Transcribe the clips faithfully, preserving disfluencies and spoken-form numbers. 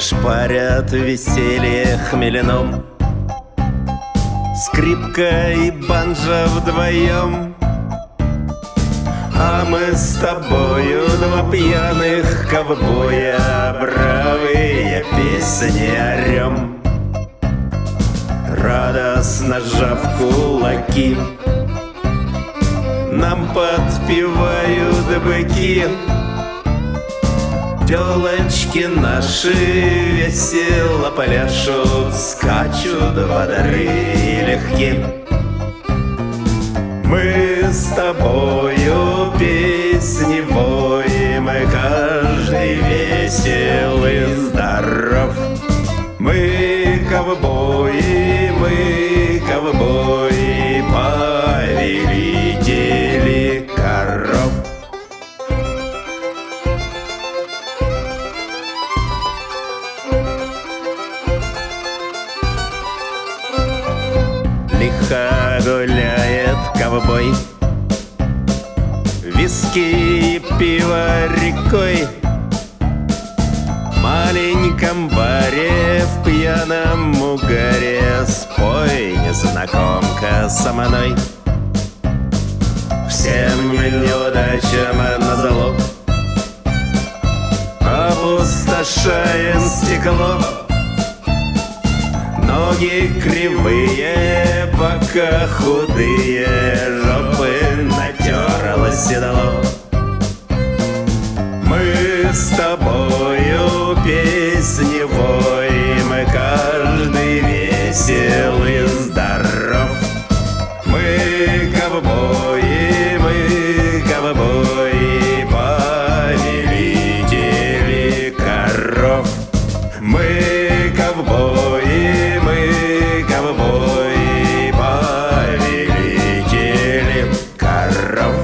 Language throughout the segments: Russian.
шпарят веселье хмеленом. Скрипка и банджо вдвоем, а мы с тобою два пьяных ковбоя, бравые песни орем. Радостно сжав кулаки, нам подпевают быки. Телочки наши весело пляшут, скачут во дворы легки. Мы с тобою песни воем, и каждый весел и здоров. Мы ковбои, мы ковбои, повелители коров. Лихо гуляет ковбой, виски и пиво рекой. В маленьком баре, в пьяном угаре, спой, незнакомка, со мной. Всем неудачам на залог опустошаем стекло. Ноги кривые, бока худые, жопы натерло седло. Мы с тобою песни воем, и каждый весел и здоров. Мы ковбои, мы ковбои, повелители коров. Мы ковбои, мы ковбои, повелители коров.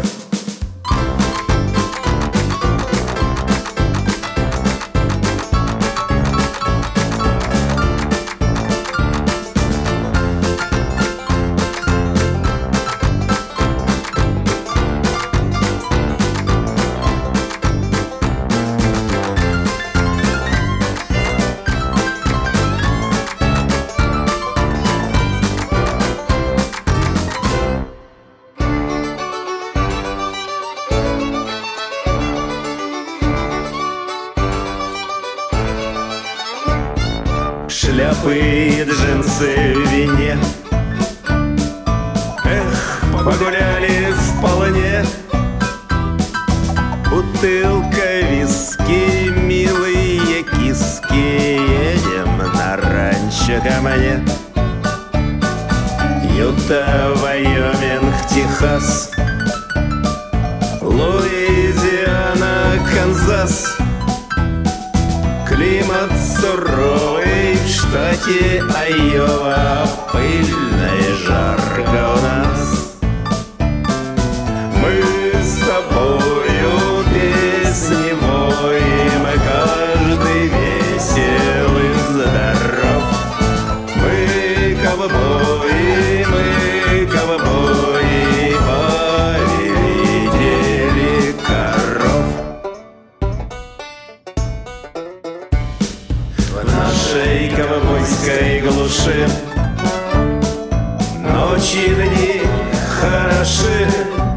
Шляпы и джинсы в вине, эх, погуляли вполне. Бутылка виски, милые киски, едем на ранчо ко мне. Юта, Вайоминг, Техас, Луизиана, Канзас. Климат суровый в штате Айова, пыльно и жарко у нас. Мы с тобою песни воем, и каждый весел и здоров. Мы ковбои, мы ковбои, повелители коров. В нашей ковбойской глуши ночи и дни хороши.